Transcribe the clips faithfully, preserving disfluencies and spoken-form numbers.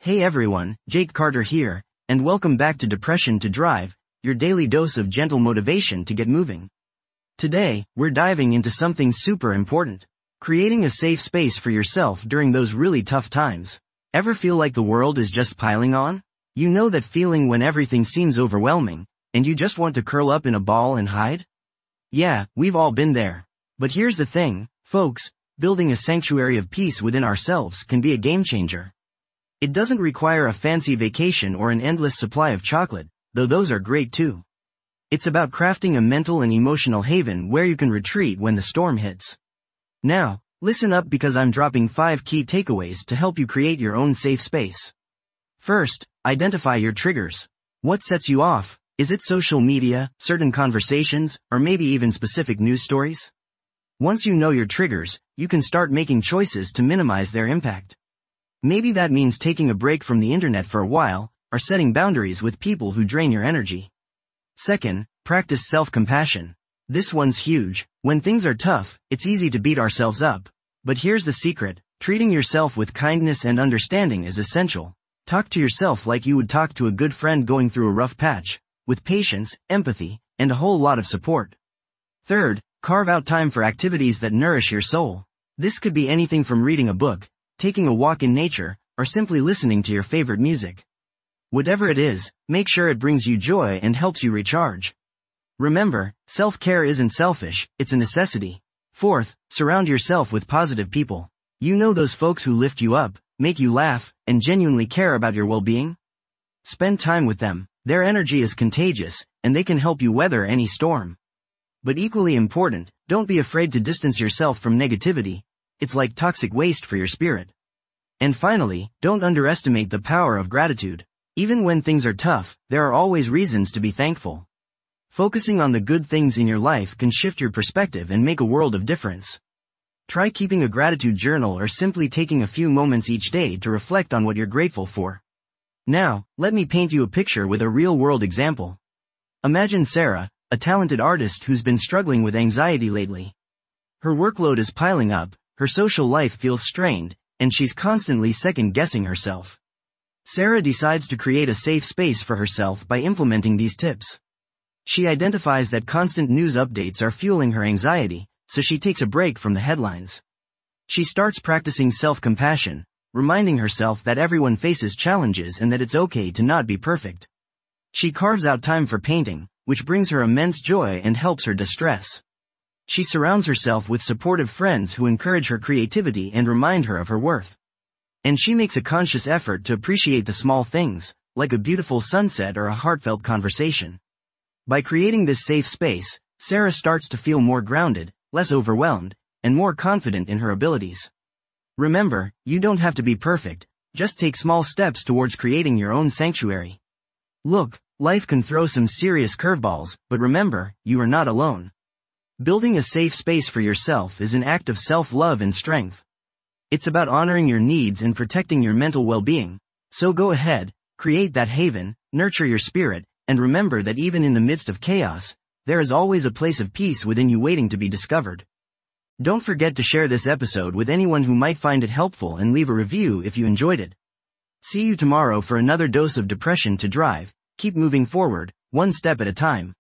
Hey everyone, Jake Carter here, and welcome back to Depression to Drive, your daily dose of gentle motivation to get moving. Today, we're diving into something super important. Creating a safe space for yourself during those really tough times. Ever feel like the world is just piling on? You know that feeling when everything seems overwhelming, and you just want to curl up in a ball and hide? Yeah, we've all been there. But here's the thing, folks, building a sanctuary of peace within ourselves can be a game changer. It doesn't require a fancy vacation or an endless supply of chocolate, though those are great too. It's about crafting a mental and emotional haven where you can retreat when the storm hits. Now, listen up because I'm dropping five key takeaways to help you create your own safe space. First, identify your triggers. What sets you off? Is it social media, certain conversations, or maybe even specific news stories? Once you know your triggers, you can start making choices to minimize their impact. Maybe that means taking a break from the internet for a while, or setting boundaries with people who drain your energy. Second, practice self-compassion. This one's huge. When things are tough, it's easy to beat ourselves up. But here's the secret, treating yourself with kindness and understanding is essential. Talk to yourself like you would talk to a good friend going through a rough patch, with patience, empathy, and a whole lot of support. Third, carve out time for activities that nourish your soul. This could be anything from reading a book, taking a walk in nature, or simply listening to your favorite music. Whatever it is, make sure it brings you joy and helps you recharge. Remember, self-care isn't selfish, it's a necessity. Fourth, surround yourself with positive people. You know those folks who lift you up, make you laugh, and genuinely care about your well-being? Spend time with them. Their energy is contagious, and they can help you weather any storm. But equally important, don't be afraid to distance yourself from negativity. It's like toxic waste for your spirit. And finally, don't underestimate the power of gratitude. Even when things are tough, there are always reasons to be thankful. Focusing on the good things in your life can shift your perspective and make a world of difference. Try keeping a gratitude journal or simply taking a few moments each day to reflect on what you're grateful for. Now, let me paint you a picture with a real-world example. Imagine Sarah, a talented artist who's been struggling with anxiety lately. Her workload is piling up, her social life feels strained, and she's constantly second-guessing herself. Sarah decides to create a safe space for herself by implementing these tips. She identifies that constant news updates are fueling her anxiety, so she takes a break from the headlines. She starts practicing self-compassion, reminding herself that everyone faces challenges and that it's okay to not be perfect. She carves out time for painting, which brings her immense joy and helps her distress. She surrounds herself with supportive friends who encourage her creativity and remind her of her worth. And she makes a conscious effort to appreciate the small things, like a beautiful sunset or a heartfelt conversation. By creating this safe space, Sarah starts to feel more grounded, less overwhelmed, and more confident in her abilities. Remember, you don't have to be perfect, just take small steps towards creating your own sanctuary. Look, life can throw some serious curveballs, but remember, you are not alone. Building a safe space for yourself is an act of self-love and strength. It's about honoring your needs and protecting your mental well-being. So go ahead, create that haven, nurture your spirit, and remember that even in the midst of chaos, there is always a place of peace within you waiting to be discovered. Don't forget to share this episode with anyone who might find it helpful and leave a review if you enjoyed it. See you tomorrow for another dose of Depression to Drive. Keep moving forward, one step at a time.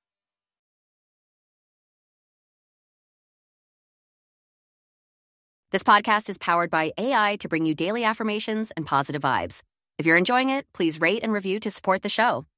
This podcast is powered by A I to bring you daily affirmations and positive vibes. If you're enjoying it, please rate and review to support the show.